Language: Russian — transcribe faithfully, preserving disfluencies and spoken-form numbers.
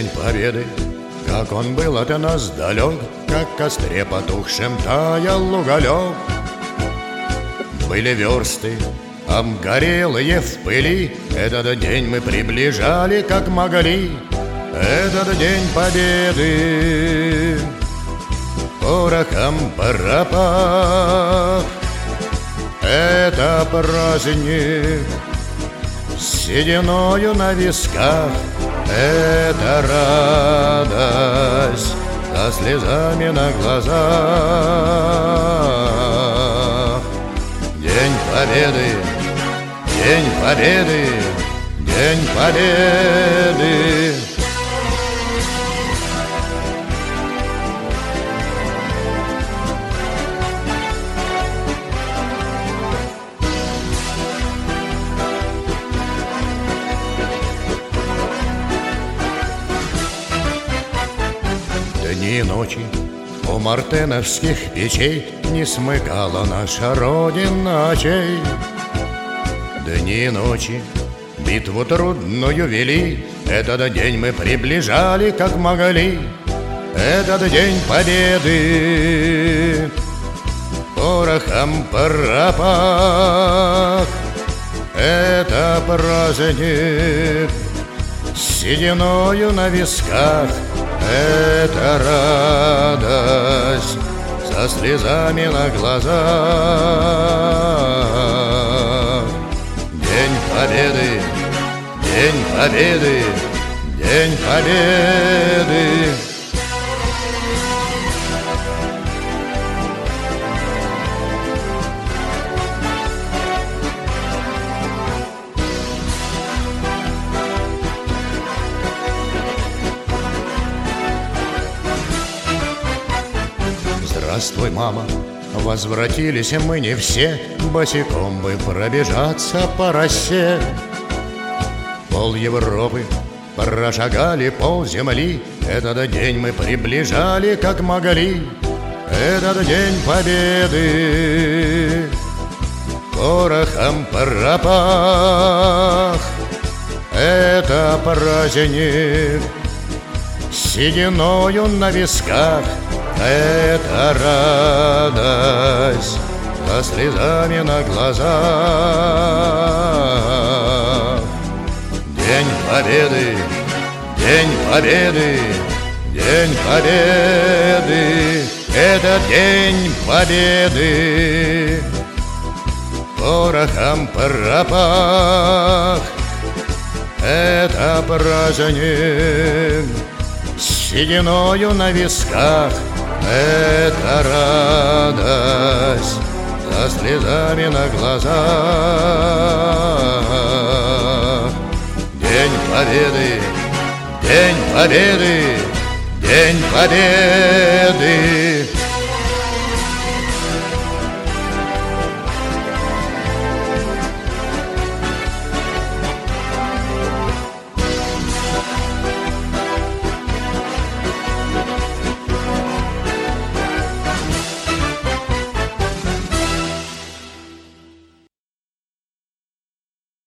День Победы, как он был от нас далек, как в костре потухшем таял уголек. Были версты обгорелые в пыли, этот день мы приближали, как могли. Этот День Победы порохом пропах. Это праздник с сединою на висках. Это радость со слезами на глазах. День Победы, День Победы, День Победы. Дни и ночи у мартеновских печей не смыкала наша Родина очей. Дни и ночи битву трудную вели, этот день мы приближали, как могли. Этот День Победы порохом пропах. Это праздник с сединою на висках. Это радость со слезами на глазах. День Победы, День Победы, День Победы. Здравствуй, мама, возвратились мы не все, босиком бы пробежаться по росе. Пол Европы прошагали, пол земли, этот день мы приближали, как могли. Этот День Победы порохом пропах. Это праздник с сединою на висках. Это радость со слезами на глазах. День Победы, День Победы, День Победы. Это День Победы порохом пропах. Это праздник с сединою на висках. Это радость со слезами на глазах. День Победы, День Победы, День Победы.